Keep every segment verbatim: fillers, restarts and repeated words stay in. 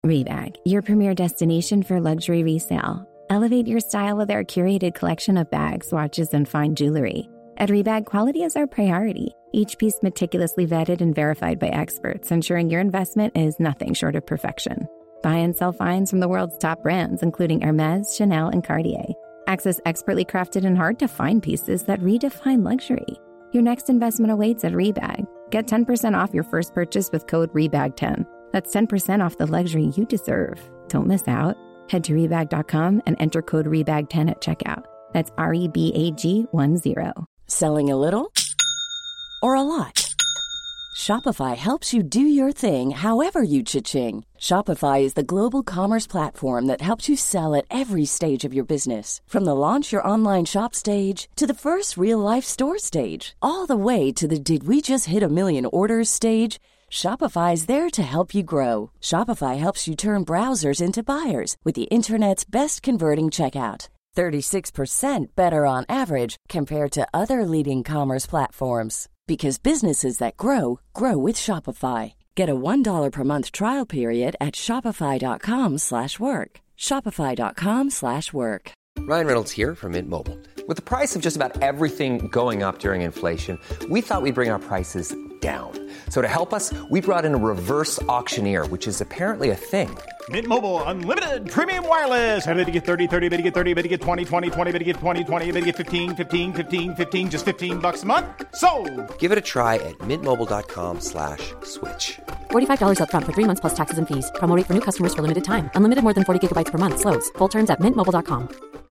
Rebag, your premier destination for luxury resale. Elevate your style with our curated collection of bags, watches, and fine jewelry. At Rebag, quality is our priority. Each piece meticulously vetted and verified by experts, ensuring your investment is nothing short of perfection. Buy and sell finds from the world's top brands, including Hermès, Chanel, and Cartier. Access expertly crafted and hard-to-find pieces that redefine luxury. Your next investment awaits at Rebag. Get ten percent off your first purchase with code rebag ten. That's ten percent off the luxury you deserve. Don't miss out. Head to rebag dot com and enter code rebag ten at checkout. That's R E B A G one zero. Selling a little or a lot? Shopify helps you do your thing however you cha-ching. Shopify is the global commerce platform that helps you sell at every stage of your business. From the launch your online shop stage to the first real-life store stage, all the way to the did we just hit a million orders stage. Shopify is there to help you grow. Shopify helps you turn browsers into buyers with the internet's best converting checkout. thirty-six percent better on average compared to other leading commerce platforms. Because businesses that grow, grow with Shopify. Get a one dollar per month trial period at shopify.com slash work. Shopify.com slash work. Ryan Reynolds here from Mint Mobile. With the price of just about everything going up during inflation, we thought we'd bring our prices down. So to help us, we brought in a reverse auctioneer, which is apparently a thing. Mint Mobile Unlimited Premium Wireless. How to get thirty, thirty, how to get thirty, how to get twenty, twenty, twenty, how to get twenty, twenty, how to get fifteen, fifteen, fifteen, fifteen, just fifteen bucks a month? Sold! Give it a try at mintmobile.com slash switch. forty-five dollars up front for three months plus taxes and fees. Promo rate for new customers for limited time. Unlimited more than forty gigabytes per month. Slows full terms at mint mobile dot com.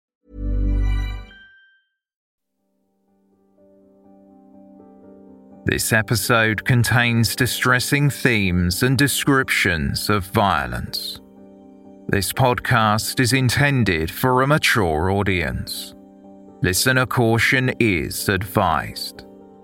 This episode contains distressing themes and descriptions of violence. This podcast is intended for a mature audience. Listener caution is advised.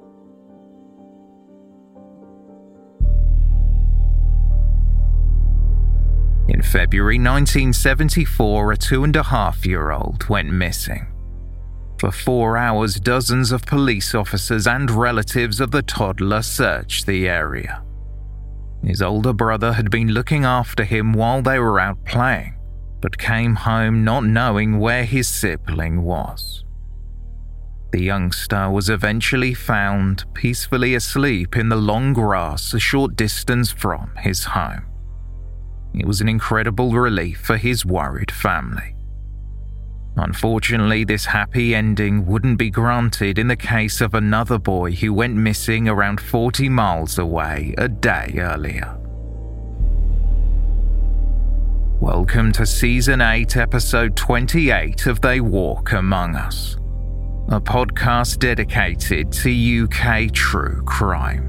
In February nineteen seventy-four, a two-and-a-half-year-old went missing. For four hours, dozens of police officers and relatives of the toddler searched the area. His older brother had been looking after him while they were out playing, but came home not knowing where his sibling was. The youngster was eventually found peacefully asleep in the long grass a short distance from his home. It was an incredible relief for his worried family. Unfortunately, this happy ending wouldn't be granted in the case of another boy who went missing around forty miles away a day earlier. Welcome to Season eight, Episode twenty-eight of They Walk Among Us, a podcast dedicated to U K true crime.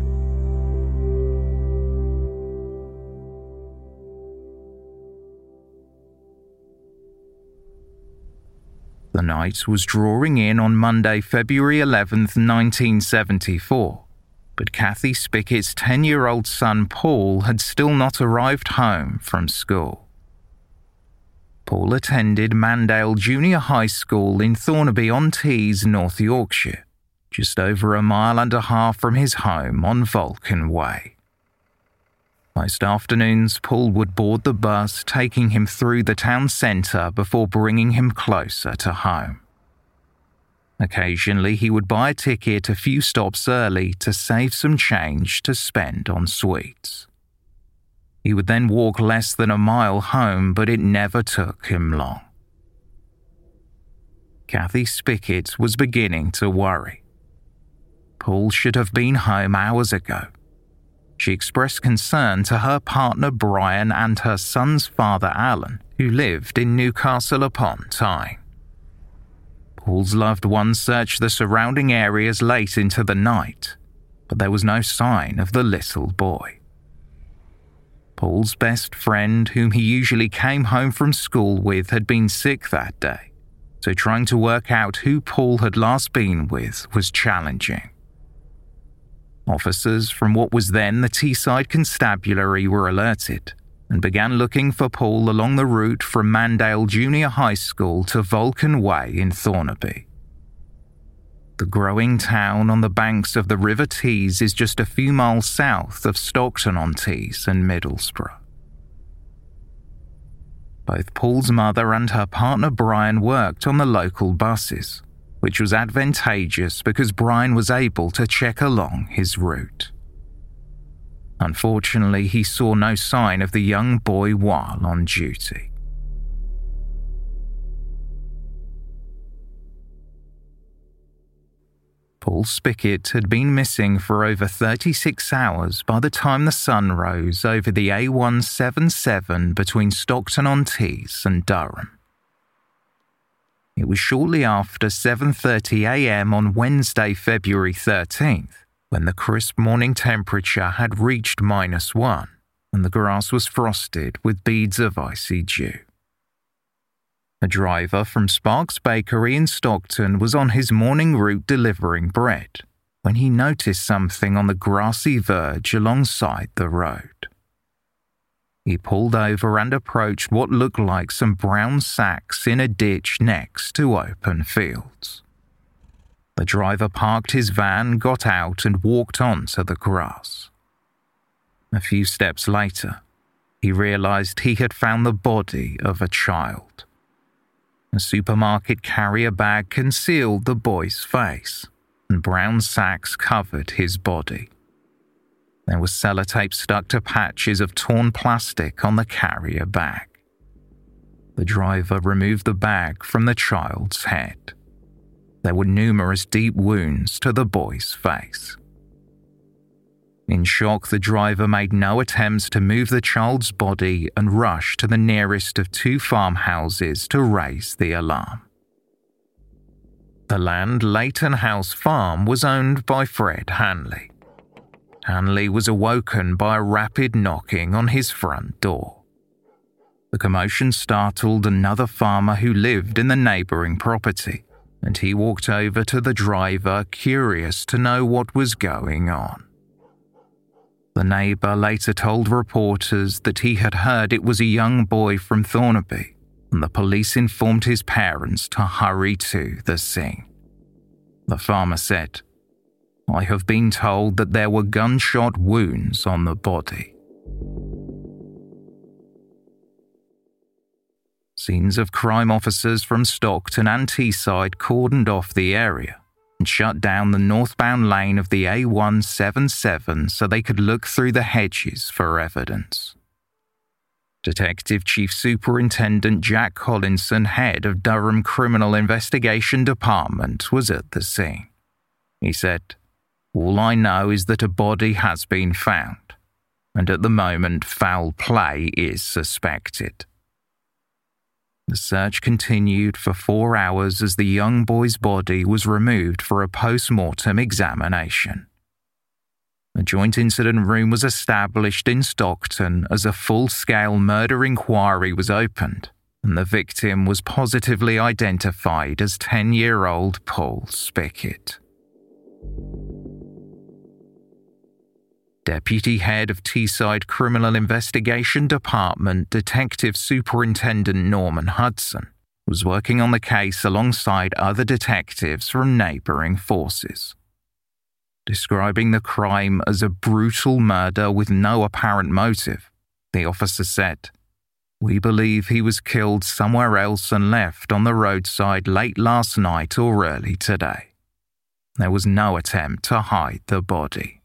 The night was drawing in on Monday, February eleventh, nineteen seventy-four, but Kathy Spickett's ten-year-old son Paul had still not arrived home from school. Paul attended Mandale Junior High School in Thornaby-on-Tees, North Yorkshire, just over a mile and a half from his home on Vulcan Way. Most afternoons, Paul would board the bus, taking him through the town centre before bringing him closer to home. Occasionally, he would buy a ticket a few stops early to save some change to spend on sweets. He would then walk less than a mile home, but it never took him long. Kathy Spickett was beginning to worry. Paul should have been home hours ago. She expressed concern to her partner Brian and her son's father Alan, who lived in Newcastle upon Tyne. Paul's loved ones searched the surrounding areas late into the night, but there was no sign of the little boy. Paul's best friend, whom he usually came home from school with, had been sick that day, so trying to work out who Paul had last been with was challenging. Officers from what was then the Teesside Constabulary were alerted and began looking for Paul along the route from Mandale Junior High School to Vulcan Way in Thornaby. The growing town on the banks of the River Tees is just a few miles south of Stockton-on-Tees and Middlesbrough. Both Paul's mother and her partner Brian worked on the local buses, which was advantageous because Brian was able to check along his route. Unfortunately, he saw no sign of the young boy while on duty. Paul Spickett had been missing for over thirty-six hours by the time the sun rose over the A one seventy-seven between Stockton-on-Tees and Durham. It was shortly after seven thirty a m on Wednesday, February thirteenth, when the crisp morning temperature had reached minus one and the grass was frosted with beads of icy dew. A driver from Sparks Bakery in Stockton was on his morning route delivering bread when he noticed something on the grassy verge alongside the road. He pulled over and approached what looked like some brown sacks in a ditch next to open fields. The driver parked his van, got out and walked onto the grass. A few steps later, he realized he had found the body of a child. A supermarket carrier bag concealed the boy's face, and brown sacks covered his body. There was sellotape stuck to patches of torn plastic on the carrier bag. The driver removed the bag from the child's head. There were numerous deep wounds to the boy's face. In shock, the driver made no attempts to move the child's body and rushed to the nearest of two farmhouses to raise the alarm. The land Leighton House Farm was owned by Fred Hanley. Hanley was awoken by a rapid knocking on his front door. The commotion startled another farmer who lived in the neighbouring property, and he walked over to the driver, curious to know what was going on. The neighbour later told reporters that he had heard it was a young boy from Thornaby, and the police informed his parents to hurry to the scene. The farmer said, "I have been told that there were gunshot wounds on the body." Scenes of crime officers from Stockton and Teesside cordoned off the area and shut down the northbound lane of the A one seventy-seven so they could look through the hedges for evidence. Detective Chief Superintendent Jack Collinson, head of Durham Criminal Investigation Department, was at the scene. He said, "All I know is that a body has been found, and at the moment foul play is suspected." The search continued for four hours as the young boy's body was removed for a post-mortem examination. A joint incident room was established in Stockton as a full-scale murder inquiry was opened, and the victim was positively identified as ten-year-old Paul Spickett. Deputy Head of Teesside Criminal Investigation Department Detective Superintendent Norman Hudson was working on the case alongside other detectives from neighbouring forces. Describing the crime as a brutal murder with no apparent motive, the officer said, "We believe he was killed somewhere else and left on the roadside late last night or early today. There was no attempt to hide the body."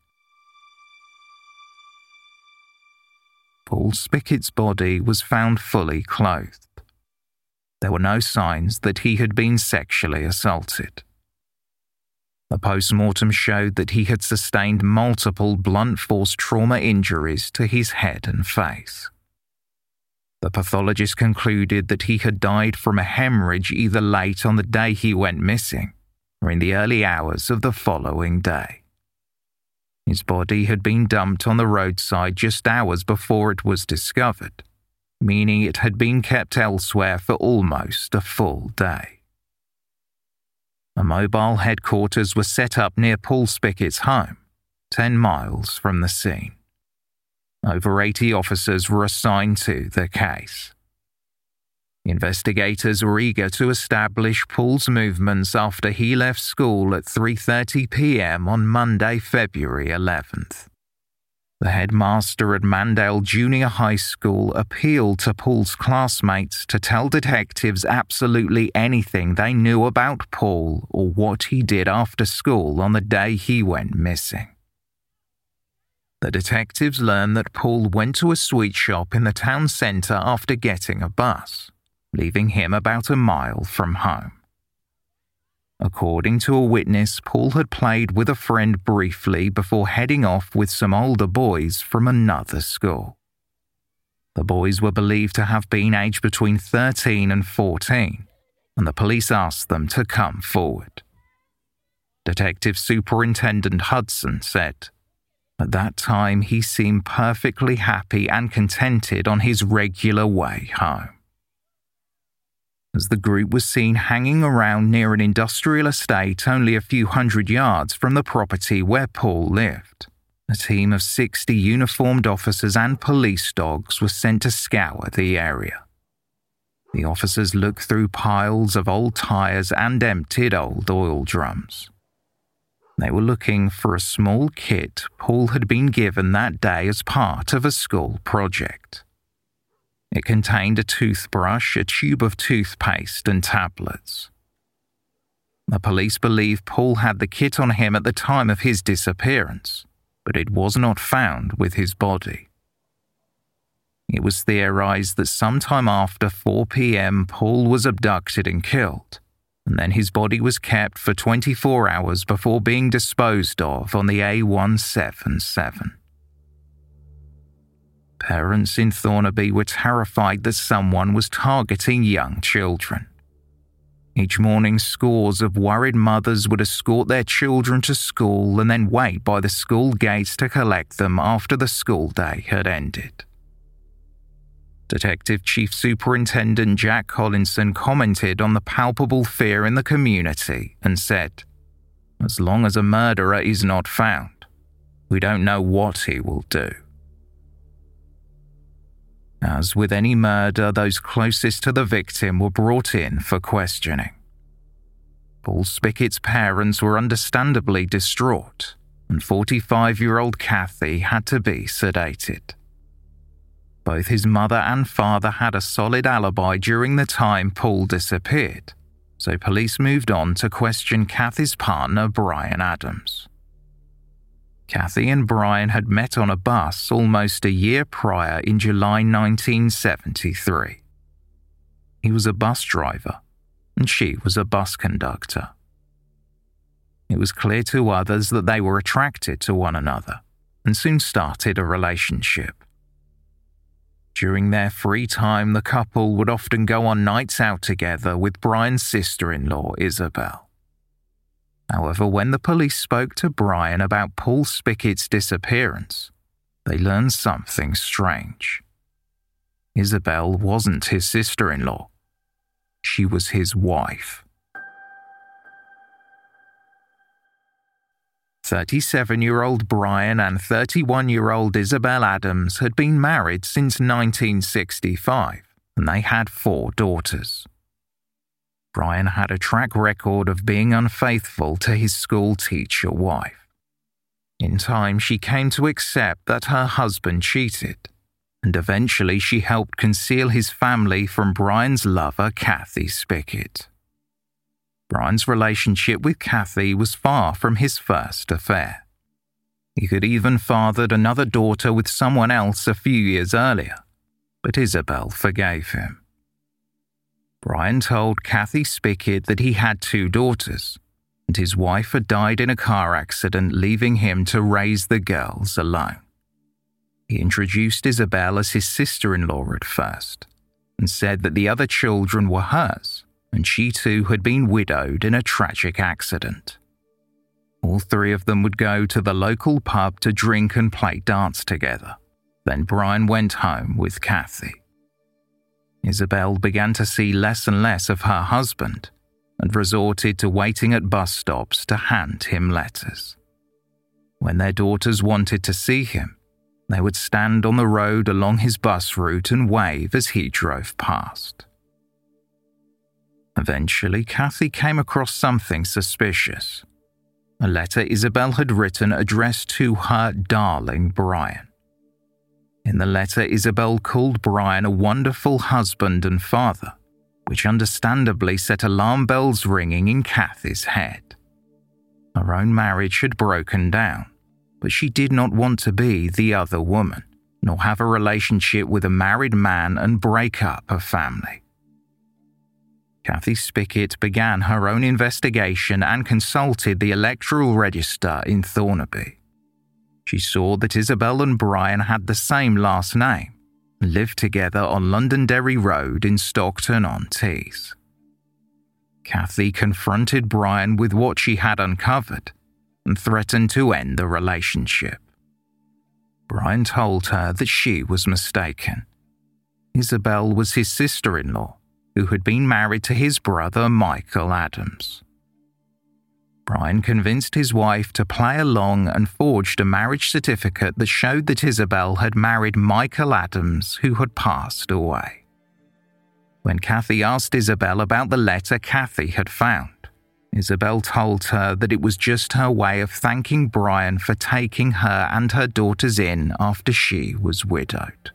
Paul Spickett's body was found fully clothed. There were no signs that he had been sexually assaulted. The post-mortem showed that he had sustained multiple blunt force trauma injuries to his head and face. The pathologist concluded that he had died from a hemorrhage either late on the day he went missing or in the early hours of the following day. His body had been dumped on the roadside just hours before it was discovered, meaning it had been kept elsewhere for almost a full day. A mobile headquarters was set up near Paul Spickett's home, ten miles from the scene. Over eighty officers were assigned to the case. Investigators were eager to establish Paul's movements after he left school at three thirty p m on Monday, February eleventh. The headmaster at Mandale Junior High School appealed to Paul's classmates to tell detectives absolutely anything they knew about Paul or what he did after school on the day he went missing. The detectives learned that Paul went to a sweet shop in the town centre after getting a bus, leaving him about a mile from home. According to a witness, Paul had played with a friend briefly before heading off with some older boys from another school. The boys were believed to have been aged between thirteen and fourteen, and the police asked them to come forward. Detective Superintendent Hudson said, "At that time he seemed perfectly happy and contented on his regular way home." As the group was seen hanging around near an industrial estate only a few hundred yards from the property where Paul lived, a team of sixty uniformed officers and police dogs was sent to scour the area. The officers looked through piles of old tires and emptied old oil drums. They were looking for a small kit Paul had been given that day as part of a school project. It contained a toothbrush, a tube of toothpaste, and tablets. The police believe Paul had the kit on him at the time of his disappearance, but it was not found with his body. It was theorized that sometime after four p.m. Paul was abducted and killed, and then his body was kept for twenty-four hours before being disposed of on the A one seventy-seven. Parents in Thornaby were terrified that someone was targeting young children. Each morning, scores of worried mothers would escort their children to school and then wait by the school gates to collect them after the school day had ended. Detective Chief Superintendent Jack Collinson commented on the palpable fear in the community and said, "As long as a murderer is not found, we don't know what he will do." As with any murder, those closest to the victim were brought in for questioning. Paul Spickett's parents were understandably distraught, and forty-five-year-old Kathy had to be sedated. Both his mother and father had a solid alibi during the time Paul disappeared, so police moved on to question Kathy's partner, Brian Adams. Kathy and Brian had met on a bus almost a year prior in July nineteen seventy-three. He was a bus driver, and she was a bus conductor. It was clear to others that they were attracted to one another, and soon started a relationship. During their free time, the couple would often go on nights out together with Brian's sister-in-law, Isabel. However, when the police spoke to Brian about Paul Spickett's disappearance, they learned something strange. Isabel wasn't his sister-in-law. She was his wife. thirty-seven-year-old Brian and thirty-one-year-old Isabel Adams had been married since nineteen sixty-five, and they had four daughters. Brian had a track record of being unfaithful to his school teacher wife. In time, she came to accept that her husband cheated, and eventually she helped conceal his family from Brian's lover, Kathy Spickett. Brian's relationship with Kathy was far from his first affair. He had even fathered another daughter with someone else a few years earlier, but Isabel forgave him. Brian told Kathy Spickett that he had two daughters, and his wife had died in a car accident, leaving him to raise the girls alone. He introduced Isabel as his sister-in-law at first, and said that the other children were hers, and she too had been widowed in a tragic accident. All three of them would go to the local pub to drink and play darts together. Then Brian went home with Kathy. Isabel began to see less and less of her husband and resorted to waiting at bus stops to hand him letters. When their daughters wanted to see him, they would stand on the road along his bus route and wave as he drove past. Eventually, Kathy came across something suspicious. A letter Isabel had written addressed to her darling Brian. In the letter, Isabel called Brian a wonderful husband and father, which understandably set alarm bells ringing in Kathy's head. Her own marriage had broken down, but she did not want to be the other woman, nor have a relationship with a married man and break up a family. Kathy Spickett began her own investigation and consulted the electoral register in Thornaby. She saw that Isabel and Brian had the same last name and lived together on Londonderry Road in Stockton-on-Tees. Kathy confronted Brian with what she had uncovered and threatened to end the relationship. Brian told her that she was mistaken. Isabel was his sister-in-law, who had been married to his brother Michael Adams. Brian convinced his wife to play along and forged a marriage certificate that showed that Isabel had married Michael Adams, who had passed away. When Kathy asked Isabel about the letter Kathy had found, Isabel told her that it was just her way of thanking Brian for taking her and her daughters in after she was widowed.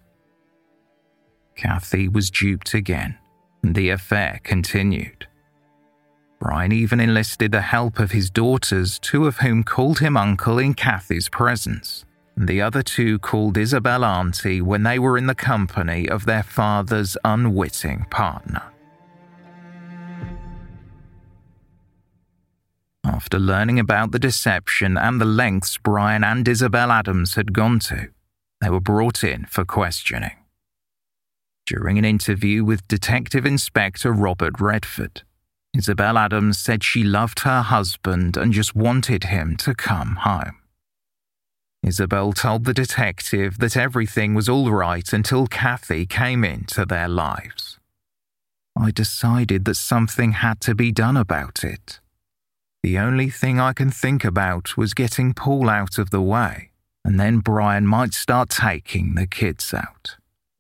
Kathy was duped again, and the affair continued. Brian even enlisted the help of his daughters, two of whom called him uncle in Kathy's presence, and the other two called Isabel auntie when they were in the company of their father's unwitting partner. After learning about the deception and the lengths Brian and Isabel Adams had gone to, they were brought in for questioning. During an interview with Detective Inspector Robert Redford, Isabel Adams said she loved her husband and just wanted him to come home. Isabel told the detective that everything was all right until Kathy came into their lives. I decided that something had to be done about it. The only thing I can think about was getting Paul out of the way, and then Brian might start taking the kids out.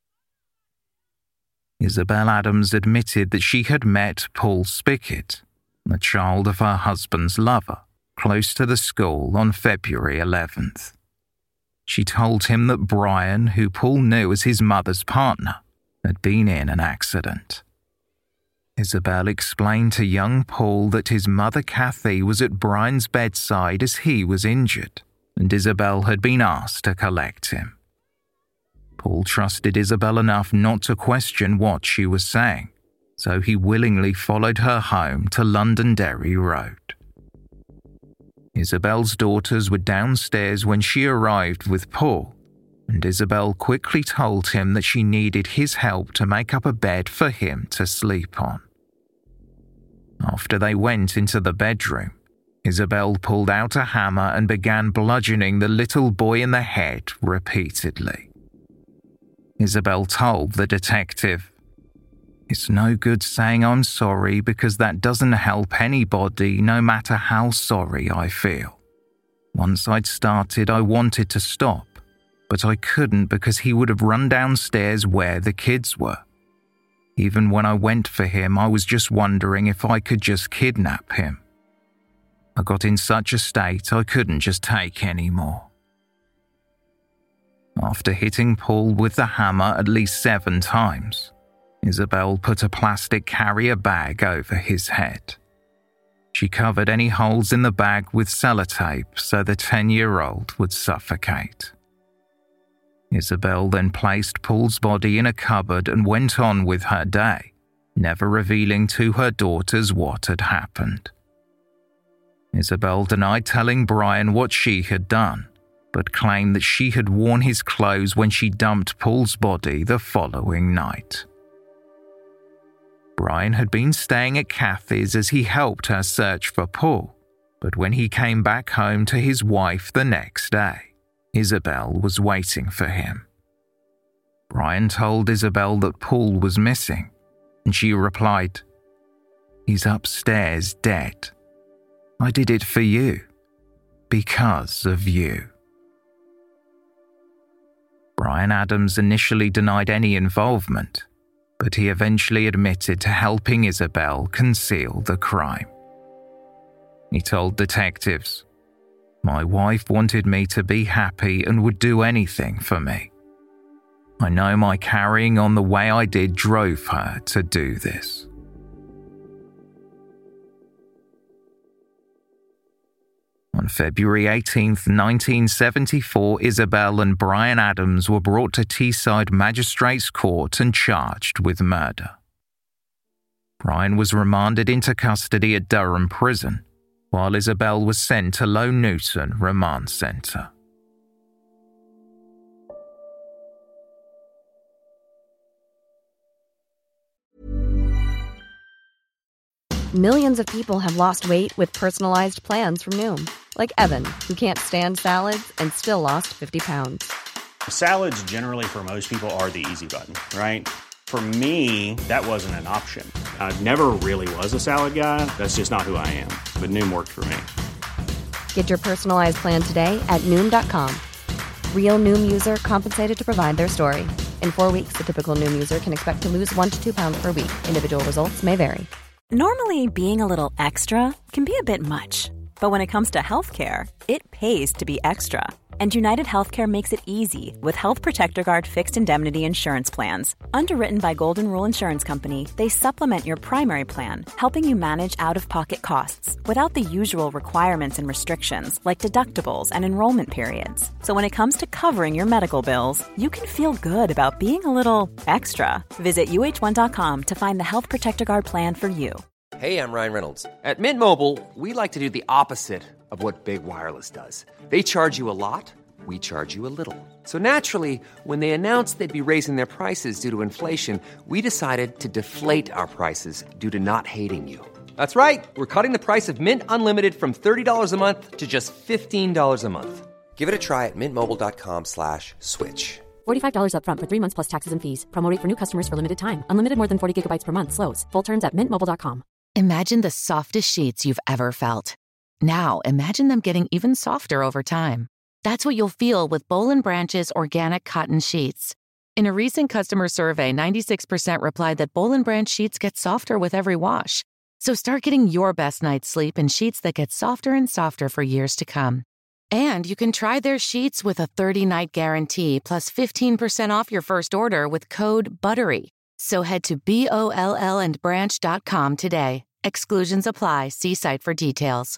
Isabel Adams admitted that she had met Paul Spickett, the child of her husband's lover, close to the school on February eleventh. She told him that Brian, who Paul knew as his mother's partner, had been in an accident. Isabel explained to young Paul that his mother Kathy was at Brian's bedside as he was injured, and Isabel had been asked to collect him. Paul trusted Isabel enough not to question what she was saying, so he willingly followed her home to Londonderry Road. Isabel's daughters were downstairs when she arrived with Paul, and Isabel quickly told him that she needed his help to make up a bed for him to sleep on. After they went into the bedroom, Isabel pulled out a hammer and began bludgeoning the little boy in the head repeatedly. Isabel told the detective, "It's no good saying I'm sorry because that doesn't help anybody no matter how sorry I feel. Once I'd started, I wanted to stop, but I couldn't because he would have run downstairs where the kids were. Even when I went for him, I was just wondering if I could just kidnap him. I got in such a state I couldn't just take any more." After hitting Paul with the hammer at least seven times, Isabel put a plastic carrier bag over his head. She covered any holes in the bag with sellotape so the ten-year-old would suffocate. Isabel then placed Paul's body in a cupboard and went on with her day, never revealing to her daughters what had happened. Isabel denied telling Brian what she had done, but claimed that she had worn his clothes when she dumped Paul's body the following night. Brian had been staying at Kathy's as he helped her search for Paul, but when he came back home to his wife the next day, Isabel was waiting for him. Brian told Isabel that Paul was missing, and she replied, "He's upstairs dead. I did it for you. Because of you." Brian Adams initially denied any involvement, but he eventually admitted to helping Isabel conceal the crime. He told detectives, "My wife wanted me to be happy and would do anything for me. I know my carrying on the way I did drove her to do this. On February eighteenth, nineteen seventy-four, Isabel and Bryan Adams were brought to Teesside Magistrates Court and charged with murder. Bryan was remanded into custody at Durham Prison, while Isabel was sent to Low Newton Remand Centre. Millions of people have lost weight with personalized plans from Noom. Like Evan, who can't stand salads and still lost fifty pounds. Salads generally for most people are the easy button, right? For me, that wasn't an option. I never really was a salad guy. That's just not who I am. But Noom worked for me. Get your personalized plan today at Noom dot com. Real Noom user compensated to provide their story. In four weeks, the typical Noom user can expect to lose one to two pounds per week. Individual results may vary. Normally, being a little extra can be a bit much. But when it comes to healthcare, it pays to be extra. And United Healthcare makes it easy with Health Protector Guard fixed indemnity insurance plans. Underwritten by Golden Rule Insurance Company, they supplement your primary plan, helping you manage out-of-pocket costs without the usual requirements and restrictions like deductibles and enrollment periods. So when it comes to covering your medical bills, you can feel good about being a little extra. Visit U H one dot com to find the Health Protector Guard plan for you. Hey, I'm Ryan Reynolds. At Mint Mobile, we like to do the opposite of what Big Wireless does. They charge you a lot, we charge you a little. So naturally, when they announced they'd be raising their prices due to inflation, we decided to deflate our prices due to not hating you. That's right. We're cutting the price of Mint Unlimited from thirty dollars a month to just fifteen dollars a month. Give it a try at mintmobile.com slash switch. forty-five dollars up front for three months plus taxes and fees. Promo rate for new customers for limited time. Unlimited more than forty gigabytes per month. Slows full terms at mint mobile dot com. Imagine the softest sheets you've ever felt. Now, imagine them getting even softer over time. That's what you'll feel with Boll and Branch's organic cotton sheets. In a recent customer survey, ninety-six percent replied that Boll and Branch sheets get softer with every wash. So start getting your best night's sleep in sheets that get softer and softer for years to come. And you can try their sheets with a thirty-night guarantee plus fifteen percent off your first order with code BUTTERY. So head to B O L L and branch dot com today. Exclusions apply. See site for details.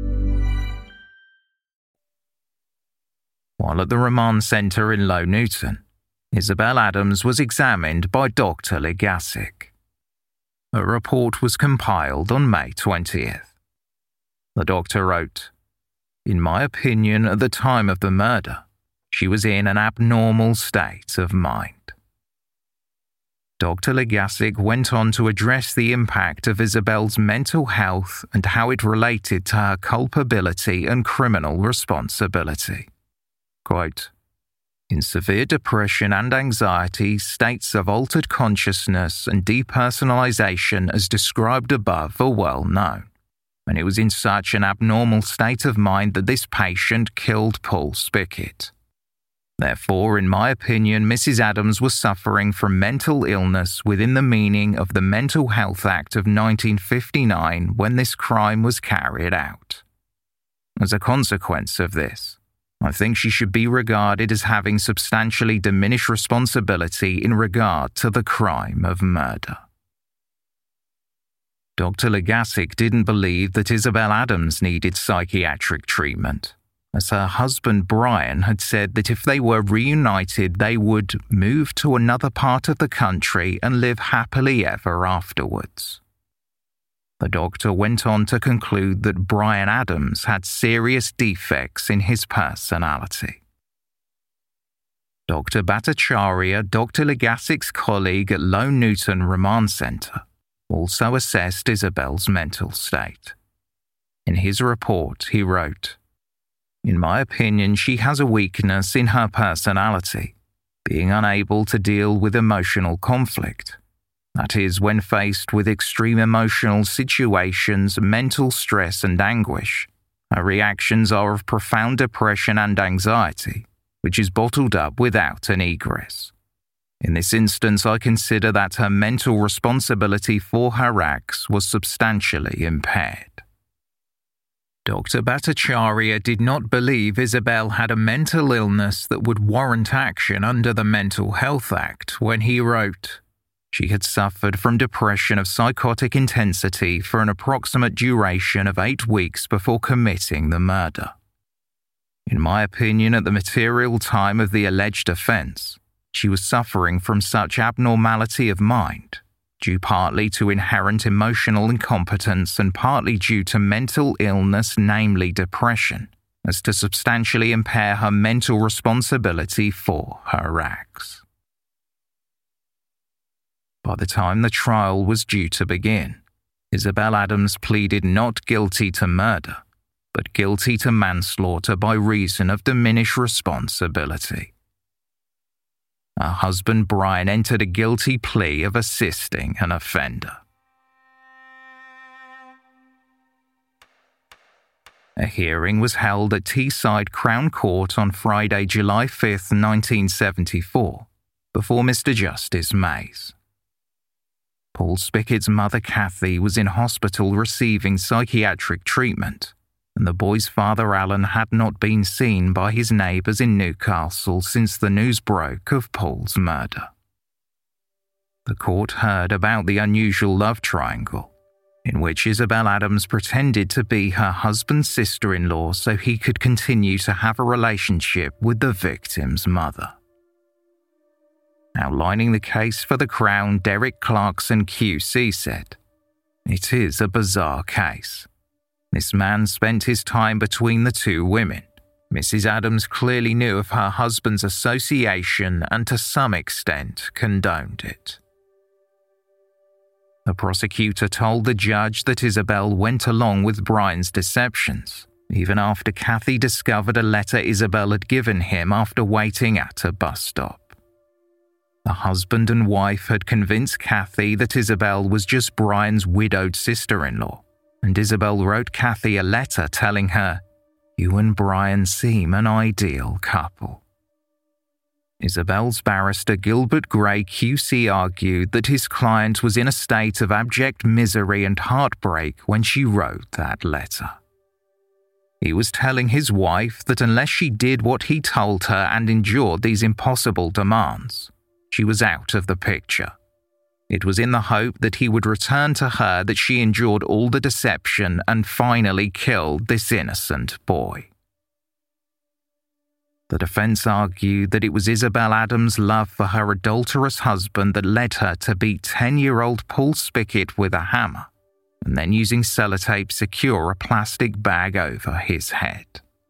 While at the remand centre in Low Newton, Isabel Adams was examined by Doctor Legasic. A report was compiled on May twentieth. The doctor wrote, "In my opinion, at the time of the murder, she was in an abnormal state of mind." Doctor Legasic went on to address the impact of Isabel's mental health and how it related to her culpability and criminal responsibility. Quote, "In severe depression and anxiety, states of altered consciousness and depersonalization as described above are well known, and it was in such an abnormal state of mind that this patient killed Paul Spickett. Therefore, in my opinion, Missus Adams was suffering from mental illness within the meaning of the Mental Health Act of nineteen fifty-nine when this crime was carried out. As a consequence of this, I think she should be regarded as having substantially diminished responsibility in regard to the crime of murder." Doctor Legasic didn't believe that Isabel Adams needed psychiatric treatment, as her husband Bryan had said that if they were reunited, they would move to another part of the country and live happily ever afterwards. The doctor went on to conclude that Bryan Adams had serious defects in his personality. Doctor Bhattacharya, Doctor Legasic's colleague at Low Newton Remand Centre, also assessed Isabel's mental state. In his report, he wrote, "In my opinion, she has a weakness in her personality, being unable to deal with emotional conflict. That is, when faced with extreme emotional situations, mental stress and anguish, her reactions are of profound depression and anxiety, which is bottled up without an egress. In this instance, I consider that her mental responsibility for her acts was substantially impaired." Doctor Bhattacharya did not believe Isabel had a mental illness that would warrant action under the Mental Health Act when he wrote, "She had suffered from depression of psychotic intensity for an approximate duration of eight weeks before committing the murder. In my opinion, at the material time of the alleged offence, she was suffering from such abnormality of mind, due partly to inherent emotional incompetence and partly due to mental illness, namely depression, as to substantially impair her mental responsibility for her acts." By the time the trial was due to begin, Isabel Adams pleaded not guilty to murder, but guilty to manslaughter by reason of diminished responsibility. Her husband Brian entered a guilty plea of assisting an offender. A hearing was held at Teesside Crown Court on Friday, July fifth, nineteen seventy-four, before Mister Justice Mays. Paul Spickett's mother, Kathy, was in hospital receiving psychiatric treatment, and the boy's father, Alan, had not been seen by his neighbours in Newcastle since the news broke of Paul's murder. The court heard about the unusual love triangle, in which Isabel Adams pretended to be her husband's sister-in-law so he could continue to have a relationship with the victim's mother. Outlining the case for the Crown, Derek Clarkson Q C said, "It is a bizarre case. This man spent his time between the two women. Missus Adams clearly knew of her husband's association and to some extent condoned it." The prosecutor told the judge that Isabel went along with Brian's deceptions, even after Kathy discovered a letter Isabel had given him after waiting at a bus stop. The husband and wife had convinced Kathy that Isabel was just Brian's widowed sister-in-law, and Isabel wrote Kathy a letter telling her, "You and Brian seem an ideal couple." Isabel's barrister Gilbert Gray Q C argued that his client was in a state of abject misery and heartbreak when she wrote that letter. He was telling his wife that unless she did what he told her and endured these impossible demands, she was out of the picture. It was in the hope that he would return to her that she endured all the deception and finally killed this innocent boy. The defense argued that it was Isabel Adams' love for her adulterous husband that led her to beat ten-year-old Paul Spickett with a hammer, and then using sellotape secure a plastic bag over his head.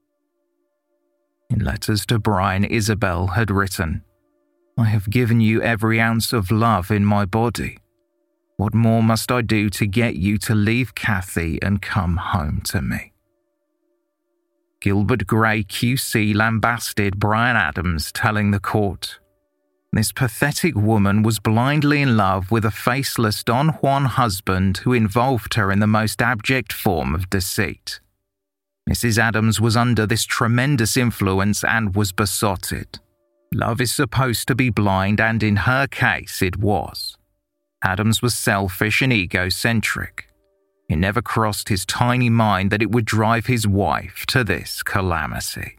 In letters to Brian, Isabel had written, "I have given you every ounce of love in my body. What more must I do to get you to leave Kathy and come home to me?" Gilbert Gray Q C lambasted Brian Adams, telling the court, "This pathetic woman was blindly in love with a faceless Don Juan husband who involved her in the most abject form of deceit. Missus Adams was under this tremendous influence and was besotted. Love is supposed to be blind, and in her case it was. Adams was selfish and egocentric. It never crossed his tiny mind that it would drive his wife to this calamity."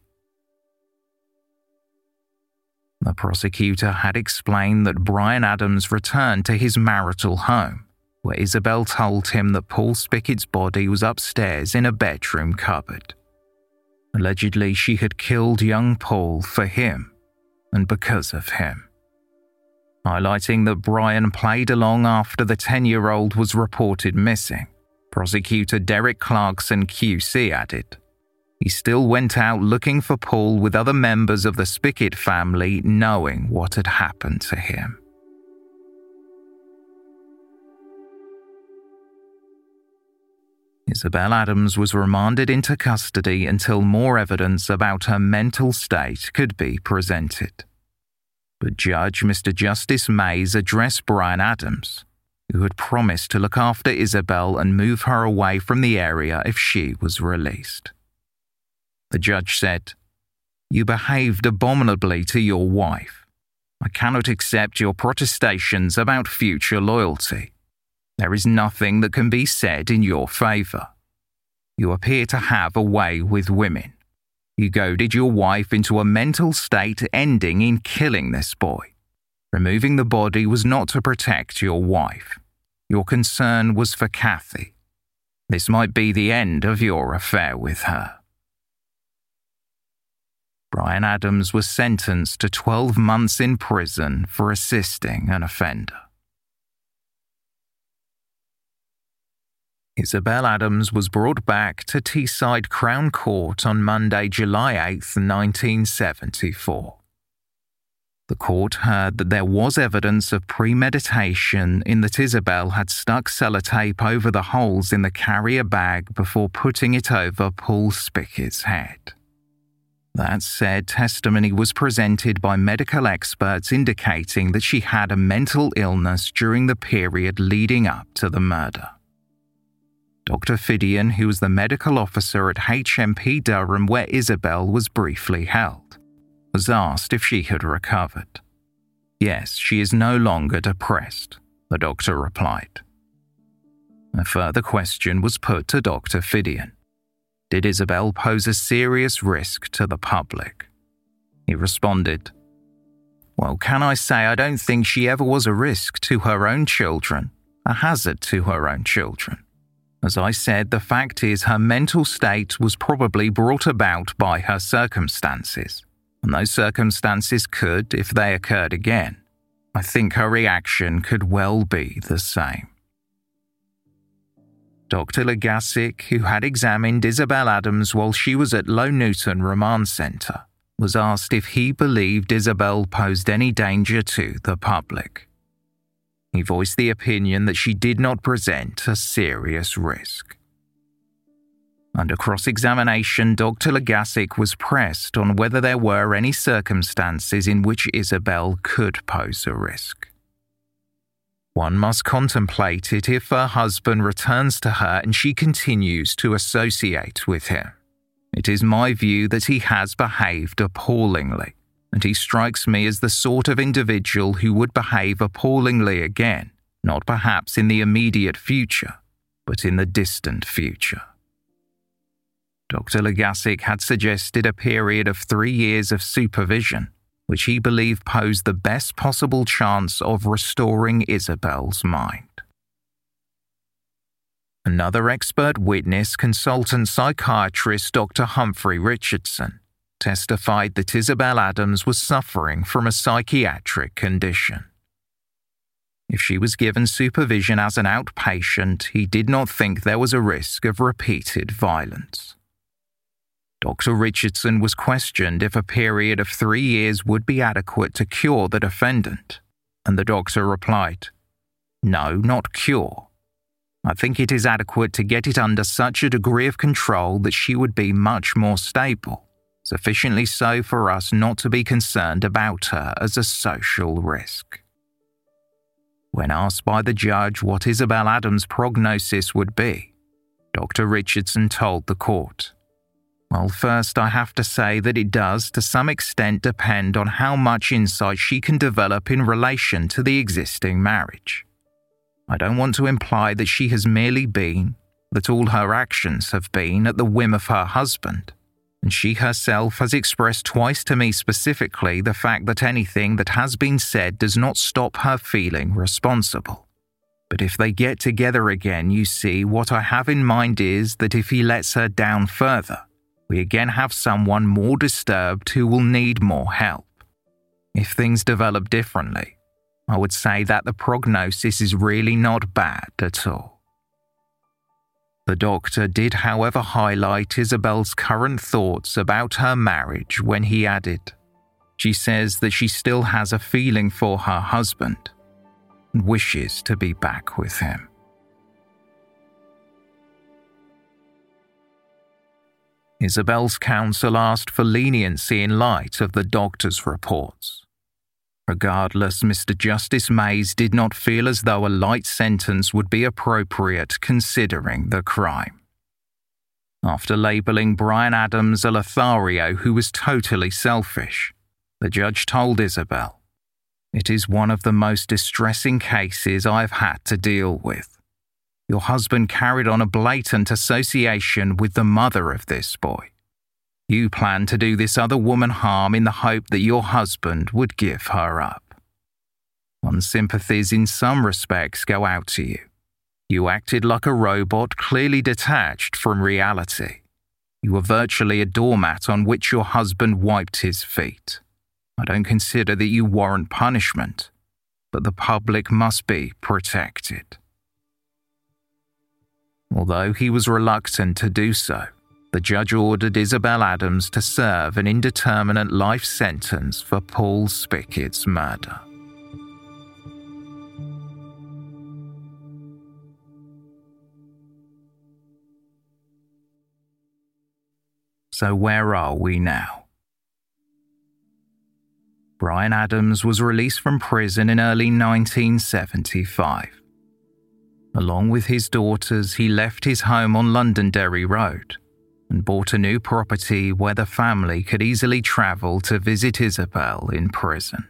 The prosecutor had explained that Brian Adams returned to his marital home, where Isabel told him that Paul Spickett's body was upstairs in a bedroom cupboard. Allegedly, she had killed young Paul for him, and because of him. Highlighting that Brian played along after the ten-year-old was reported missing, prosecutor Derek Clarkson Q C added, "He still went out looking for Paul with other members of the Spickett family, knowing what had happened to him." Isabel Adams was remanded into custody until more evidence about her mental state could be presented. But Judge Mister Justice Mays addressed Brian Adams, who had promised to look after Isabel and move her away from the area if she was released. The judge said, "You behaved abominably to your wife. I cannot accept your protestations about future loyalty. There is nothing that can be said in your favour. You appear to have a way with women. You goaded your wife into a mental state ending in killing this boy. Removing the body was not to protect your wife. Your concern was for Kathy. This might be the end of your affair with her. Bryan Adams was sentenced to twelve months in prison for assisting an offender. Isabel Adams was brought back to Teesside Crown Court on Monday, July eighth, nineteen seventy-four. The court heard that there was evidence of premeditation in that Isabel had stuck sellotape over the holes in the carrier bag before putting it over Paul Spickett's head. That said, testimony was presented by medical experts indicating that she had a mental illness during the period leading up to the murder. Doctor Fidian, who was the medical officer at H M P Durham where Isabel was briefly held, was asked if she had recovered. Yes, she is no longer depressed, the doctor replied. A further question was put to Doctor Fidian. Did Isabel pose a serious risk to the public? He responded, Well, can I say I don't think she ever was a risk to her own children, a hazard to her own children. As I said, the fact is her mental state was probably brought about by her circumstances, and those circumstances could, if they occurred again, I think her reaction could well be the same. Doctor Legasic, who had examined Isabel Adams while she was at Low Newton Remand Centre, was asked if he believed Isabel posed any danger to the public. He voiced the opinion that she did not present a serious risk. Under cross-examination, Doctor Legasic was pressed on whether there were any circumstances in which Isabel could pose a risk. One must contemplate it if her husband returns to her and she continues to associate with him. It is my view that he has behaved appallingly, and he strikes me as the sort of individual who would behave appallingly again, not perhaps in the immediate future, but in the distant future. Doctor Legasic had suggested a period of three years of supervision, which he believed posed the best possible chance of restoring Isabel's mind. Another expert witness, consultant psychiatrist Doctor Humphrey Richardson, testified that Isabel Adams was suffering from a psychiatric condition. If she was given supervision as an outpatient, he did not think there was a risk of repeated violence. Doctor Richardson was questioned if a period of three years would be adequate to cure the defendant, and the doctor replied, No, not cure. I think it is adequate to get it under such a degree of control that she would be much more stable, sufficiently so for us not to be concerned about her as a social risk. When asked by the judge what Isabel Adams' prognosis would be, Doctor Richardson told the court, Well, first I have to say that it does to some extent depend on how much insight she can develop in relation to the existing marriage. I don't want to imply that she has merely been, that all her actions have been at the whim of her husband, and she herself has expressed twice to me specifically the fact that anything that has been said does not stop her feeling responsible. But if they get together again, you see, what I have in mind is that if he lets her down further, we again have someone more disturbed who will need more help. If things develop differently, I would say that the prognosis is really not bad at all. The doctor did, however, highlight Isabel's current thoughts about her marriage when he added, She says that she still has a feeling for her husband and wishes to be back with him. Isabel's counsel asked for leniency in light of the doctor's reports. Regardless, Mister Justice Mays did not feel as though a light sentence would be appropriate considering the crime. After labelling Bryan Adams a Lothario who was totally selfish, the judge told Isabel, "It is one of the most distressing cases I've had to deal with. Your husband carried on a blatant association with the mother of this boy. You planned to do this other woman harm in the hope that your husband would give her up. One's sympathies in some respects go out to you. You acted like a robot clearly detached from reality. You were virtually a doormat on which your husband wiped his feet. I don't consider that you warrant punishment, but the public must be protected. Although he was reluctant to do so, the judge ordered Isabel Adams to serve an indeterminate life sentence for Paul Spickett's murder. So where are we now? Bryan Adams was released from prison in early nineteen seventy-five. Along with his daughters, he left his home on Londonderry Road and bought a new property where the family could easily travel to visit Isabel in prison.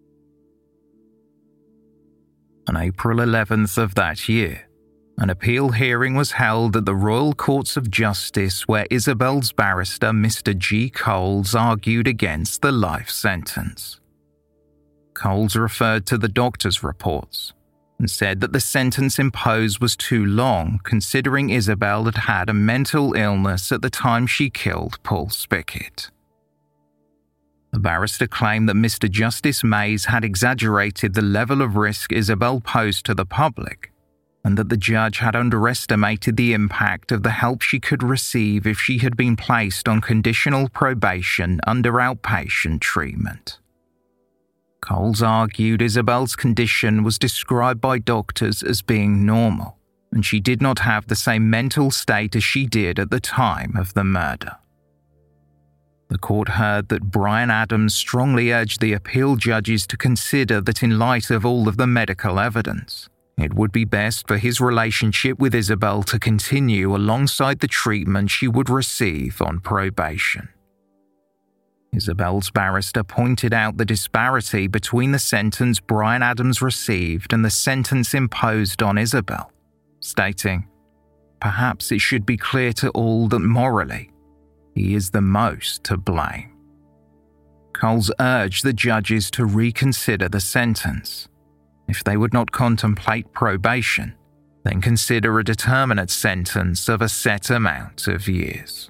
On April eleventh of that year, an appeal hearing was held at the Royal Courts of Justice where Isabel's barrister, Mister G. Coles, argued against the life sentence. Coles referred to the doctor's reports and said that the sentence imposed was too long considering Isabel had had a mental illness at the time she killed Paul Spickett. The barrister claimed that Mister Justice Mays had exaggerated the level of risk Isabel posed to the public and that the judge had underestimated the impact of the help she could receive if she had been placed on conditional probation under outpatient treatment. Coles argued Isabel's condition was described by doctors as being normal, and she did not have the same mental state as she did at the time of the murder. The court heard that Bryan Adams strongly urged the appeal judges to consider that in light of all of the medical evidence, it would be best for his relationship with Isabel to continue alongside the treatment she would receive on probation. Isabel's barrister pointed out the disparity between the sentence Bryan Adams received and the sentence imposed on Isabel, stating, "Perhaps it should be clear to all that morally, he is the most to blame." Coles urged the judges to reconsider the sentence. If they would not contemplate probation, then consider a determinate sentence of a set amount of years.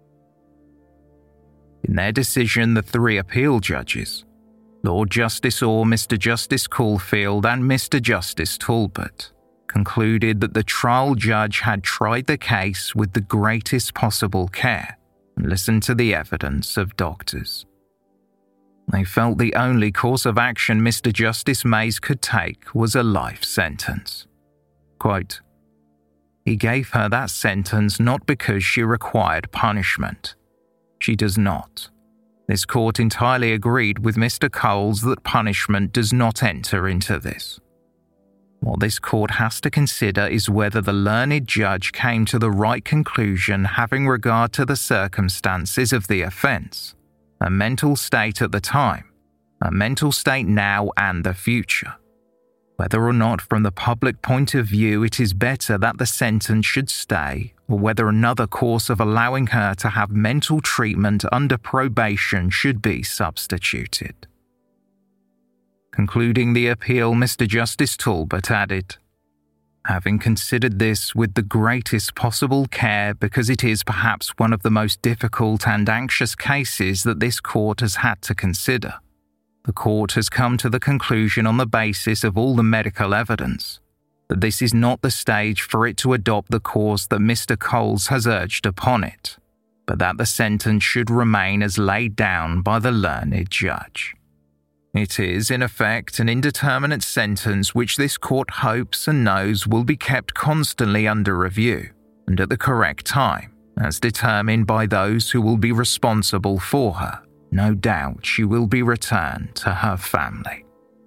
In their decision, the three appeal judges, Lord Justice Orr, Mister Justice Caulfield and Mister Justice Talbot, concluded that the trial judge had tried the case with the greatest possible care and listened to the evidence of doctors. They felt the only course of action Mister Justice Mays could take was a life sentence. Quote, "He gave her that sentence not because she required punishment. She does not. This court entirely agreed with Mister Coles that punishment does not enter into this. What this court has to consider is whether the learned judge came to the right conclusion having regard to the circumstances of the offence, a mental state at the time, a mental state now and the future. Whether or not from the public point of view it is better that the sentence should stay, or whether another course of allowing her to have mental treatment under probation should be substituted." Concluding the appeal, Mister Justice Talbot added, "Having considered this with the greatest possible care because it is perhaps one of the most difficult and anxious cases that this court has had to consider, the court has come to the conclusion on the basis of all the medical evidence that this is not the stage for it to adopt the course that Mister Coles has urged upon it, but that the sentence should remain as laid down by the learned judge. It is, in effect, an indeterminate sentence which this court hopes and knows will be kept constantly under review and at the correct time, as determined by those who will be responsible for her. No doubt she will be returned to her family."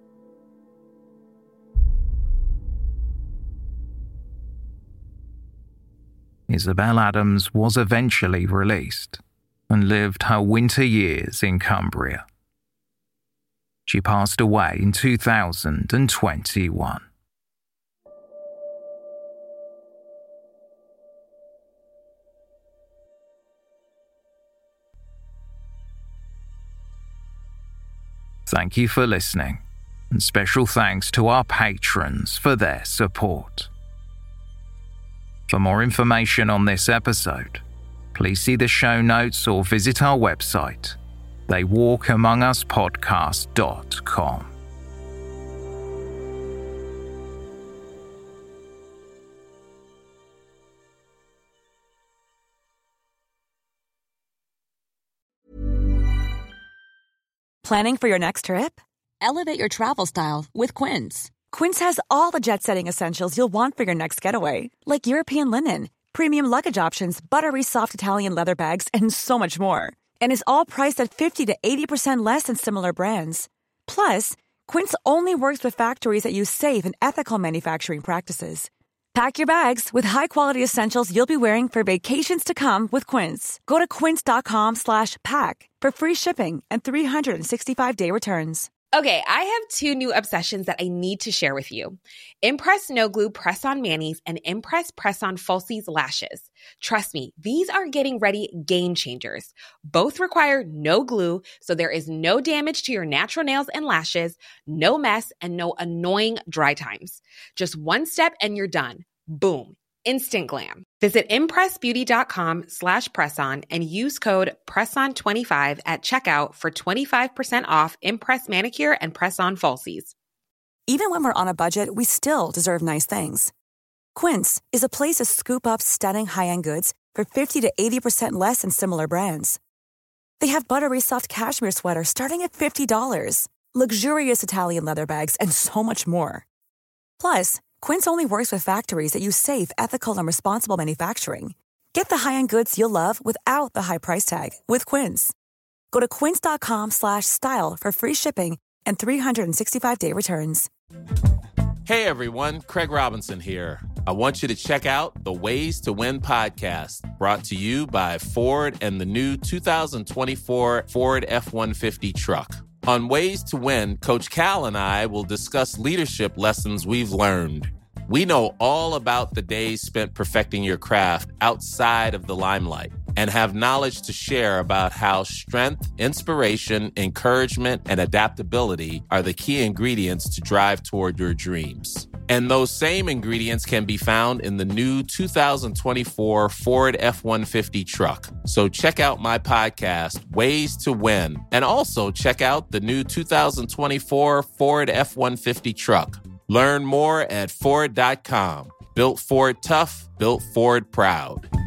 Isabel Adams was eventually released and lived her winter years in Cumbria. She passed away in two thousand twenty-one. Thank you for listening, and special thanks to our patrons for their support. For more information on this episode, please see the show notes or visit our website, they walk among us podcast dot com. Planning for your next trip? Elevate your travel style with Quince. Quince has all the jet-setting essentials you'll want for your next getaway, like European linen, premium luggage options, buttery soft Italian leather bags, and so much more. And is all priced at fifty to eighty percent less than similar brands. Plus, Quince only works with factories that use safe and ethical manufacturing practices. Pack your bags with high-quality essentials you'll be wearing for vacations to come with Quince. Go to quince.com slash pack for free shipping and three sixty-five day returns. Okay, I have two new obsessions that I need to share with you. Impress No Glue Press-On Manis and Impress Press-On Falsies Lashes. Trust me, these are getting ready game changers. Both require no glue, so there is no damage to your natural nails and lashes, no mess, and no annoying dry times. Just one step and you're done. Boom. Instant glam. Visit impressbeauty.com slash presson and use code presson twenty-five at checkout for twenty-five percent off Impress Manicure and Press-On Falsies. Even when we're on a budget, we still deserve nice things. Quince is a place to scoop up stunning high-end goods for fifty to eighty percent less than similar brands. They have buttery soft cashmere sweaters starting at fifty dollars, luxurious Italian leather bags, and so much more. Plus, Quince only works with factories that use safe, ethical, and responsible manufacturing. Get the high-end goods you'll love without the high price tag with Quince. Go to quince.com slash style for free shipping and three sixty-five day returns. Hey everyone, Craig Robinson here. I want you to check out the Ways to Win podcast, brought to you by Ford and the new two thousand twenty-four Ford F one fifty truck. On Ways to Win, Coach Cal and I will discuss leadership lessons we've learned. We know all about the days spent perfecting your craft outside of the limelight and have knowledge to share about how strength, inspiration, encouragement, and adaptability are the key ingredients to drive toward your dreams. And those same ingredients can be found in the new two thousand twenty-four Ford F one fifty truck. So check out my podcast, Ways to Win, and also check out the new two thousand twenty-four Ford F one fifty truck. Learn more at Ford dot com. Built Ford tough, built Ford proud.